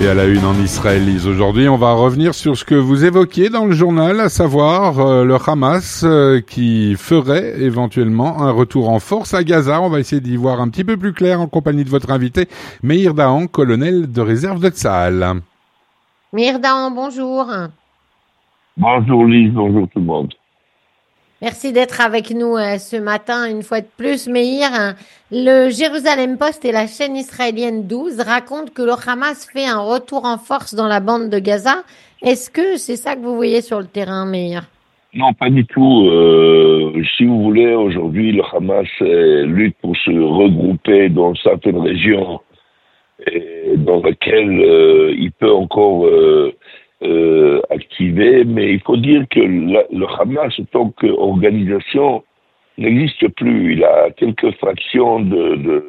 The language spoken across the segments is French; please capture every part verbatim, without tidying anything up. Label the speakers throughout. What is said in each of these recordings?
Speaker 1: Et à la une en Israël, Lise, aujourd'hui, on va revenir sur ce que vous évoquiez dans le journal, à savoir euh, le Hamas euh, qui ferait éventuellement un retour en force à Gaza. On va essayer d'y voir un petit peu plus clair en compagnie de votre invité, Meir Dahan, colonel de réserve de Tsahal.
Speaker 2: Meir Dahan, bonjour.
Speaker 3: Bonjour Lise, bonjour tout le monde.
Speaker 2: Merci d'être avec nous euh, ce matin une fois de plus. Meir, le Jérusalem Post et la chaîne israélienne douze racontent que le Hamas fait un retour en force dans la bande de Gaza. Est-ce que c'est ça que vous voyez sur le terrain, Meir?
Speaker 3: Non, pas du tout. Euh, si vous voulez, aujourd'hui, le Hamas euh, lutte pour se regrouper dans certaines régions et dans lesquelles euh, il peut encore euh, euh, activer. Mais il faut dire que la, le Hamas, en tant qu'organisation, n'existe plus. Il a quelques fractions de, de,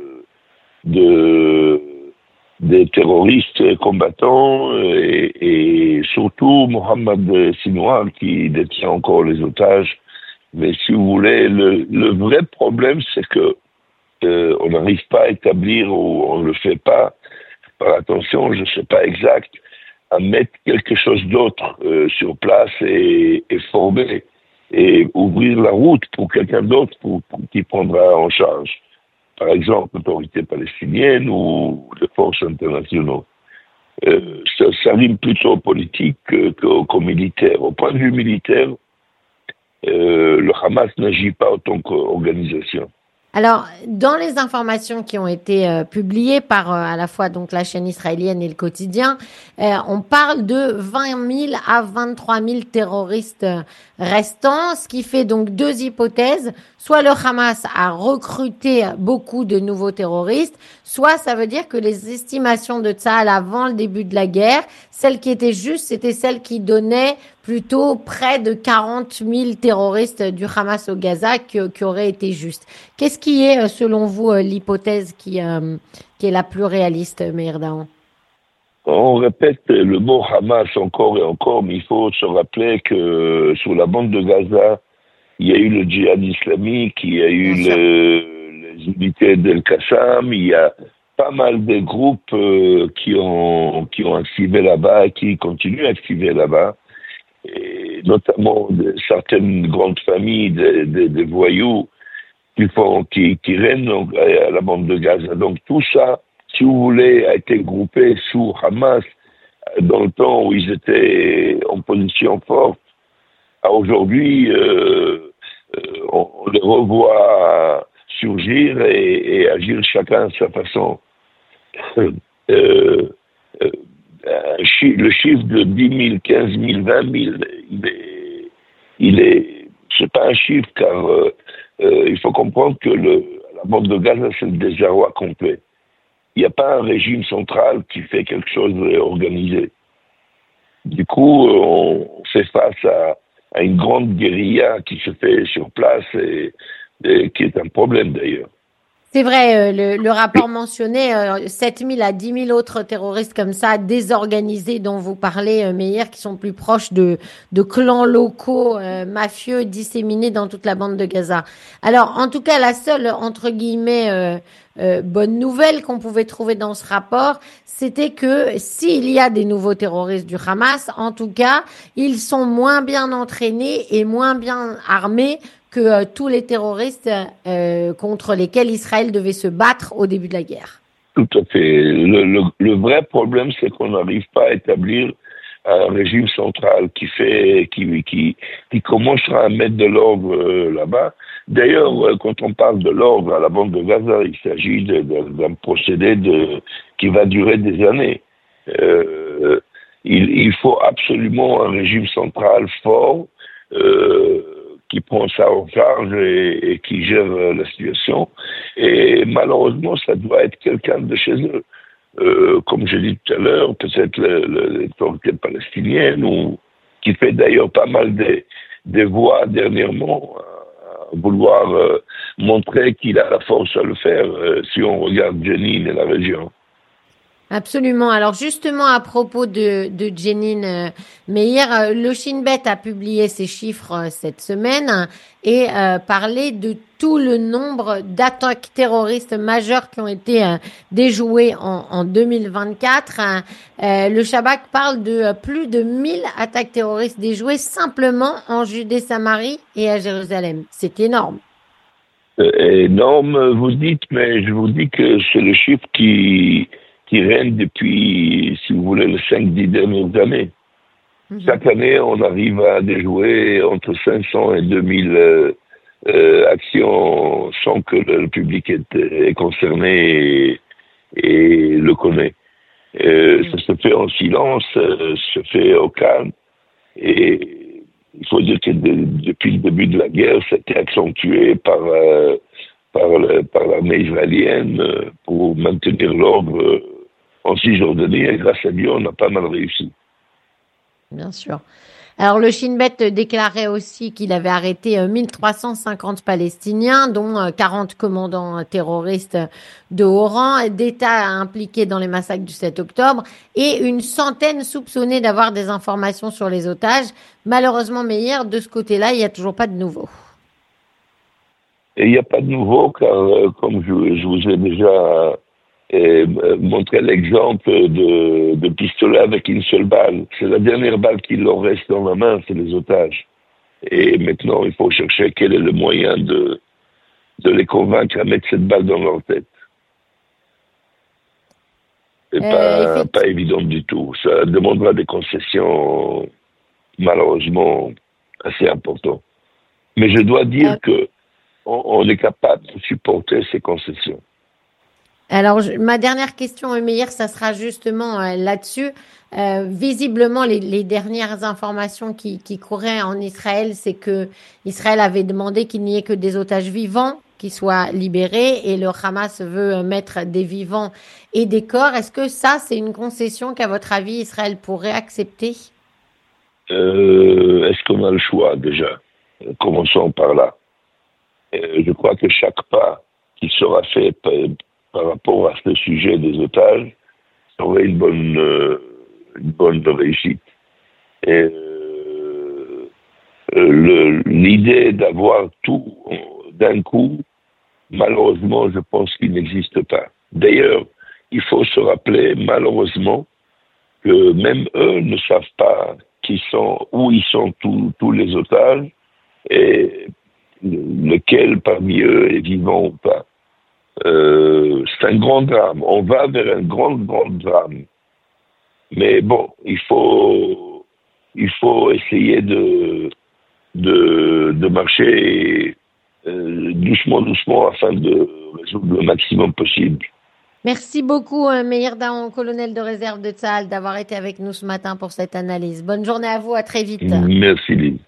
Speaker 3: de des terroristes combattants et, et surtout Mohamed Sinwar qui détient encore les otages. Mais si vous voulez, le, le vrai problème, c'est que euh, on n'arrive pas à établir ou on ne le fait pas par attention, je ne sais pas exact, à mettre quelque chose d'autre euh, sur place et, et former et ouvrir la route pour quelqu'un d'autre pour, pour qui prendra en charge. Par exemple, l'autorité palestinienne ou les forces internationales. Euh, ça, ça rime plutôt politique que, que, qu'au militaire. Au point de vue militaire, euh, le Hamas n'agit pas en tant qu'organisation.
Speaker 2: Alors, dans les informations qui ont été euh, publiées par euh, à la fois donc la chaîne israélienne et le quotidien, euh, on parle de vingt mille à vingt-trois mille terroristes euh, restants, ce qui fait donc deux hypothèses. Soit le Hamas a recruté beaucoup de nouveaux terroristes, soit ça veut dire que les estimations de Tsahal avant le début de la guerre, celle qui était juste, c'était celle qui donnait plutôt près de quarante mille terroristes du Hamas au Gaza qui, qui auraient été justes. Qu'est-ce qui est, selon vous, l'hypothèse qui, euh, qui est la plus réaliste, Meir Dahan?
Speaker 3: On répète le mot Hamas encore et encore, mais il faut se rappeler que sur la bande de Gaza, il y a eu le djihad islamique, il y a eu le, les unités d'El-Qassam, il y a pas mal de groupes euh, qui ont qui ont activé là-bas, qui continuent à activer là-bas, et notamment de, certaines grandes familles de, de, de voyous qui font qui, qui règnent donc, à la bande de Gaza. Donc tout ça, si vous voulez, a été groupé sous Hamas dans le temps où ils étaient en position forte. Aujourd'hui, euh, on, on les revoit surgir et, et agir chacun à sa façon. Euh, euh, chi, le chiffre de dix mille, quinze mille, vingt mille, il est, il est, c'est pas un chiffre car euh, euh, il faut comprendre que le, la bande de Gaza, c'est le désarroi complet. Il n'y a pas un régime central qui fait quelque chose d'organisé. Du coup, on fait face à, à une grande guérilla qui se fait sur place et, et qui est un problème d'ailleurs.
Speaker 2: C'est vrai, le, le rapport mentionnait euh, sept mille à dix mille autres terroristes comme ça, désorganisés, dont vous parlez, euh, Meir, qui sont plus proches de, de clans locaux euh, mafieux disséminés dans toute la bande de Gaza. Alors, en tout cas, la seule, entre guillemets, euh, euh, bonne nouvelle qu'on pouvait trouver dans ce rapport, c'était que s'il y a des nouveaux terroristes du Hamas, en tout cas, ils sont moins bien entraînés et moins bien armés que euh, tous les terroristes euh, contre lesquels Israël devait se battre au début de la guerre.
Speaker 3: Tout à fait. Le, le, le vrai problème, c'est qu'on n'arrive pas à établir un régime central qui fait, qui, qui, qui commencera à mettre de l'ordre euh, là-bas. D'ailleurs, euh, quand on parle de l'ordre à la bande de Gaza, il s'agit de, de, d'un procédé de, qui va durer des années. Euh, il, il faut absolument un régime central fort, euh, qui prend ça en charge et, et qui gère euh, la situation. Et malheureusement, ça doit être quelqu'un de chez eux. Euh, comme je dis tout à l'heure, peut-être l'autorité palestinienne, ou, qui fait d'ailleurs pas mal des, des voix dernièrement à vouloir euh, montrer qu'il a la force à le faire euh, si on regarde Jenin et la région.
Speaker 2: Absolument. Alors justement, à propos de, de Jenin euh, Meir, euh, le Shin Bet a publié ses chiffres euh, cette semaine hein, et euh, parlé de tout le nombre d'attaques terroristes majeures qui ont été euh, déjouées en, en deux mille vingt-quatre. hein. Euh, le Shabak parle de euh, plus de mille attaques terroristes déjouées simplement en Judée-Samarie et à Jérusalem. C'est énorme.
Speaker 3: Euh, énorme, vous dites, mais je vous dis que c'est le chiffre qui, qui règne depuis, si vous voulez, les cinq, dix dernières années.
Speaker 2: Mhm.
Speaker 3: Chaque année, on arrive à déjouer entre cinq cents et deux mille euh, euh, actions sans que le public est, est concerné et, et le connaît. Euh,
Speaker 2: Mhm.
Speaker 3: Ça se fait en silence, euh, se fait au calme. Et il faut dire que de- depuis le début de la guerre, c'était accentué par, euh, par, le- par l'armée israélienne euh, pour maintenir l'ordre euh, en Cisjordanie. Et grâce à Dieu, on a pas mal réussi.
Speaker 2: Bien sûr. Alors le Shin Bet déclarait aussi qu'il avait arrêté euh, mille trois cent cinquante Palestiniens, dont euh, quarante commandants euh, terroristes de haut rang, d'États impliqués dans les massacres du sept octobre, et une centaine soupçonnés d'avoir des informations sur les otages. Malheureusement, Meir, de ce côté-là, il n'y a toujours pas de nouveau.
Speaker 3: Et il n'y a pas de nouveau, car euh, comme je, je vous ai déjà euh, montré l'exemple de, de pistolet avec une seule balle, c'est la dernière balle qui leur reste dans la main, c'est les otages. Et maintenant, il faut chercher quel est le moyen de, de les convaincre à mettre cette balle dans leur tête. C'est
Speaker 2: Euh,
Speaker 3: pas, pas
Speaker 2: effectivement.
Speaker 3: évident du tout. Ça demandera des concessions, malheureusement, assez importantes. Mais je dois dire que on, on est capable de supporter ces concessions.
Speaker 2: Alors, je- ma dernière question, Meir, ça sera justement euh, là-dessus. Euh, visiblement, les, les dernières informations qui, qui couraient en Israël, c'est que Israël avait demandé qu'il n'y ait que des otages vivants qui soient libérés et le Hamas veut euh, mettre des vivants et des corps. Est-ce que ça, c'est une concession qu'à votre avis, Israël pourrait accepter?
Speaker 3: Euh, est-ce qu'on a le choix déjà? Commençons par là. Euh, je crois que chaque pas qui sera fait par, par rapport à ce sujet des otages serait une bonne, euh, une bonne réussite. Et euh, le- l'idée d'avoir tout d'un coup, malheureusement, je pense qu'il n'existe pas. D'ailleurs, il faut se rappeler, malheureusement, que même eux ne savent pas qui sont, où ils sont tous, tous les otages et lequel parmi eux est vivant ou pas. Euh, c'est un grand drame. On va vers un grand, grand drame. Mais bon, il faut, il faut essayer de, de, de marcher euh, doucement, doucement afin de résoudre le maximum possible.
Speaker 2: Merci beaucoup, euh, Meir Daon, colonel de réserve de Tsahal, d'avoir été avec nous ce matin pour cette analyse. Bonne journée à vous, à très vite.
Speaker 3: Merci, Lise.